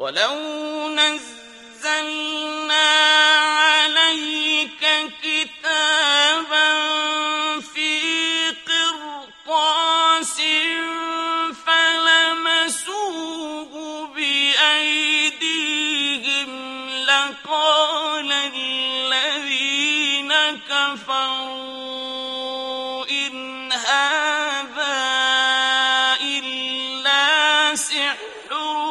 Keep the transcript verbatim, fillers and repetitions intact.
وَلَوْ نَزَّلْنَا عَلَيْكَ كِتَابًا فِي قِرْطَاسٍ فَلَمَسُوهُ بِأَيْدِيهِمْ لَقَالَ الَّذِينَ كَفَرُوا إِنْ هَٰذَا إِلَّا سِحْرٌ